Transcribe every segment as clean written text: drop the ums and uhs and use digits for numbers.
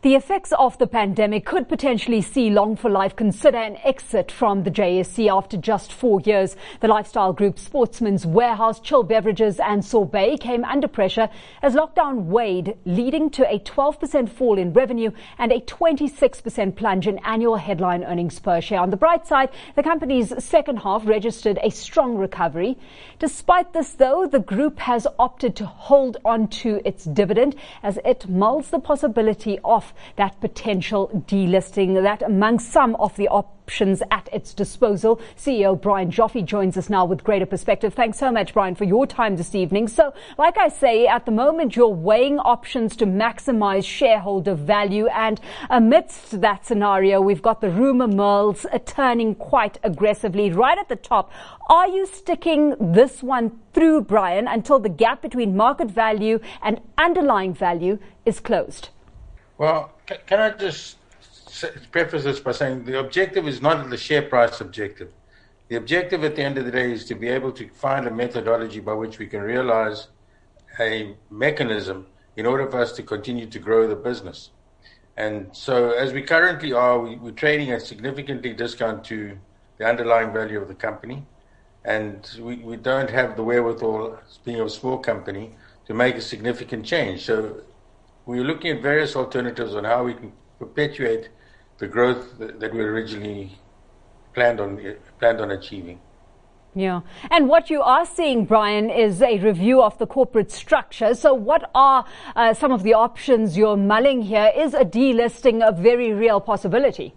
The effects of the pandemic could potentially see Long for Life consider an exit from the JSE after just 4 years. The lifestyle group Sportsman's Warehouse, Chill Beverages and Sorbet came under pressure as lockdown weighed, leading to a 12% fall in revenue and a 26% plunge in annual headline earnings per share. On the bright side, the company's second half registered a strong recovery. Despite this, though, the group has opted to hold on to its dividend as it mulls the possibility of that potential delisting. That among some of the options at its disposal. CEO Brian Joffe joins us now with greater perspective. Thanks so much, Brian, for your time this evening. So, like I say, at the moment you're weighing options to maximize shareholder value, and amidst that scenario we've got the rumour mills turning quite aggressively right at the top. Are you sticking this one through, Brian, until the gap between market value and underlying value is closed? Well, can I just preface this by saying the objective is not the share price objective. The objective at the end of the day is to be able to find a methodology by which we can realize a mechanism in order for us to continue to grow the business. And so as we currently are, we're trading at significantly discount to the underlying value of the company. And we don't have the wherewithal, being a small company, to make a significant change. So we're looking at various alternatives on how we can perpetuate the growth that we originally planned on achieving. Yeah. And what you are seeing, Brian, is a review of the corporate structure. So what are some of the options you're mulling here? Is a delisting a very real possibility?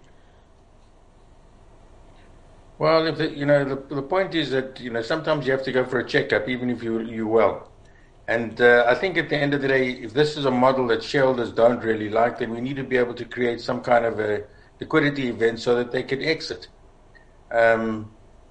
Well, the point is that, sometimes you have to go for a checkup, even if you're well. And I think at the end of the day, if this is a model that shareholders don't really like, then we need to be able to create some kind of a liquidity event so that they can exit. It's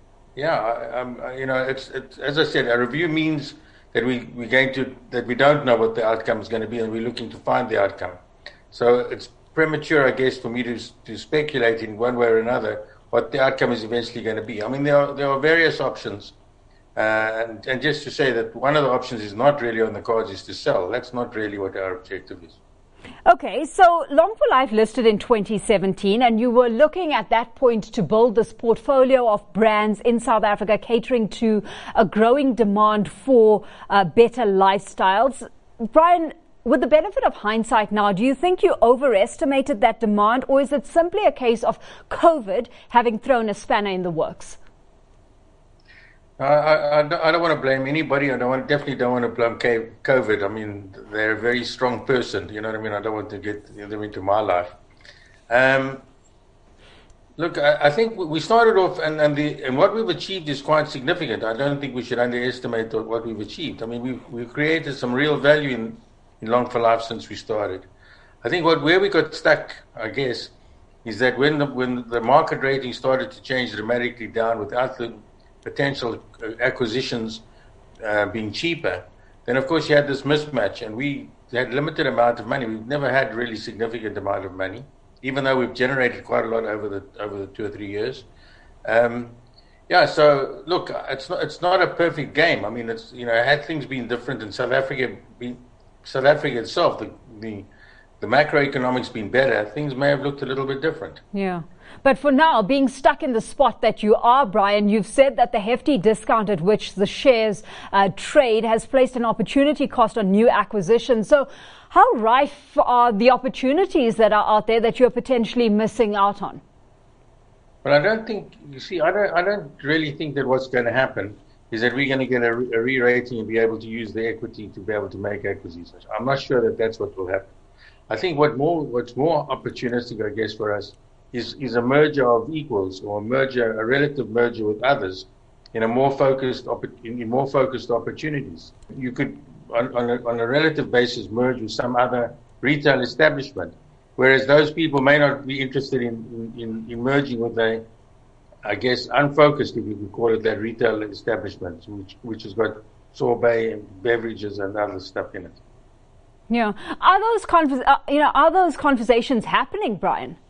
as I said, a review means that we don't know what the outcome is going to be, and we're looking to find the outcome. So it's premature, I guess, for me to speculate in one way or another what the outcome is eventually going to be. I mean, there are various options. And just to say that one of the options is not really on the cards is to sell. That's not really what our objective is. Okay, so Long for Life listed in 2017, and you were looking at that point to build this portfolio of brands in South Africa catering to a growing demand for better lifestyles. Brian, with the benefit of hindsight now, do you think you overestimated that demand, or is it simply a case of COVID having thrown a spanner in the works? I don't want to blame anybody. Definitely don't want to blame COVID. I mean, they're a very strong person. You know what I mean? I don't want to get them into my life. Look, I think we started off, and what we've achieved is quite significant. I don't think we should underestimate what we've achieved. I mean, we've created some real value in Long for Life since we started. I think where we got stuck, I guess, is that when the market rating started to change dramatically down without the potential acquisitions being cheaper, then of course you had this mismatch, and we had limited amount of money. We've never had really significant amount of money, even though we've generated quite a lot over the 2 or 3 years. So look, it's not a perfect game. I mean, had things been different in South Africa itself, the macroeconomics been better, things may have looked a little bit different. Yeah. But for now, being stuck in the spot that you are, Brian, you've said that the hefty discount at which the shares trade has placed an opportunity cost on new acquisitions. So how rife are the opportunities that are out there that you're potentially missing out on? Well, I don't really think that what's going to happen is that we're going to get a re-rating and be able to use the equity to be able to make acquisitions. I'm not sure that that's what will happen. I think what's more opportunistic, I guess, for us is a merger of equals, or a relative merger with others in more focused opportunities. You could, on a relative basis, merge with some other retail establishment, whereas those people may not be interested in merging with a, I guess, unfocused, if you could call it that, retail establishment, which has got sorbet and beverages and other stuff in it. Yeah. Are those conversations happening, Brian?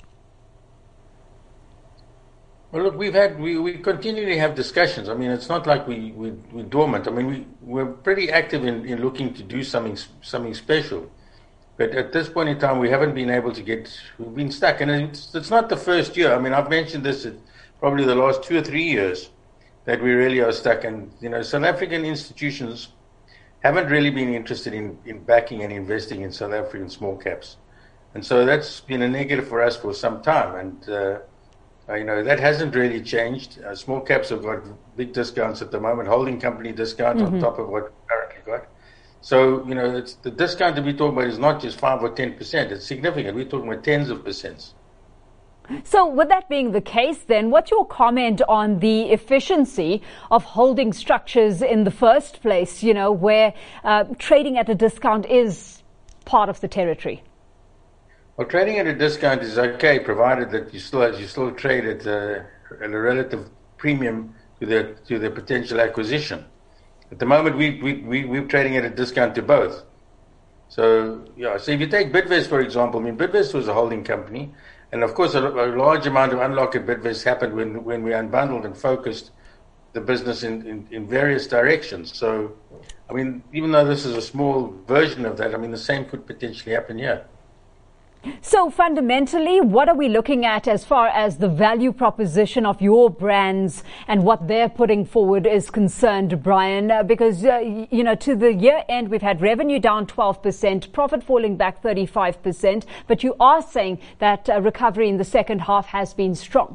Well, look, we continually have discussions. I mean, it's not like we're dormant. I mean, we're pretty active in looking to do something special. But at this point in time, we haven't been able to we've been stuck. And it's not the first year. I mean, I've mentioned this at probably the last 2 or 3 years that we really are stuck. And, South African institutions haven't really been interested in backing and investing in South African small caps. And so that's been a negative for us for some time. And, that hasn't really changed. Small caps have got big discounts at the moment, holding company discounts on top of what we currently got. So, it's the discount that we're talking about is not just 5 or 10%. It's significant. We're talking about tens of percents. So with that being the case, then, what's your comment on the efficiency of holding structures in the first place, where trading at a discount is part of the territory? Well, trading at a discount is okay, provided that you still trade at a relative premium to the potential acquisition. At the moment, we're trading at a discount to both. So if you take Bidvest, for example, Bidvest was a holding company, and of course a large amount of unlock at Bidvest happened when we unbundled and focused the business in various directions. So, even though this is a small version of that, the same could potentially happen here. So fundamentally, what are we looking at as far as the value proposition of your brands and what they're putting forward is concerned, Brian? Because, to the year end, we've had revenue down 12%, profit falling back 35%. But you are saying that recovery in the second half has been strong.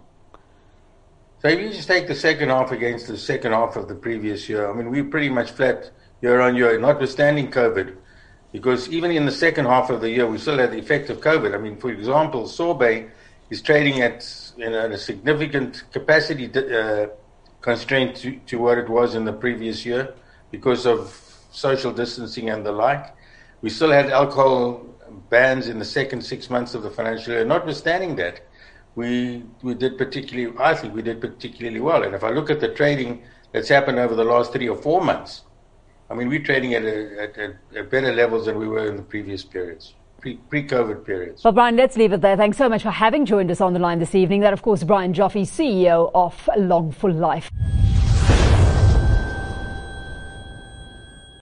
So if you just take the second half against the second half of the previous year, we're pretty much flat year on year, notwithstanding COVID. Because even in the second half of the year, we still had the effect of COVID. For example, Sorbet is trading at a significant capacity constraint to what it was in the previous year because of social distancing and the like. We still had alcohol bans in the second 6 months of the financial year. Notwithstanding that, I think we did particularly well. And if I look at the trading that's happened over the last 3 or 4 months, we're trading at better levels than we were in the previous periods, pre-COVID periods. Well, Brian, let's leave it there. Thanks so much for having joined us on the line this evening. That, of course, Brian Joffe, CEO of Long for Life.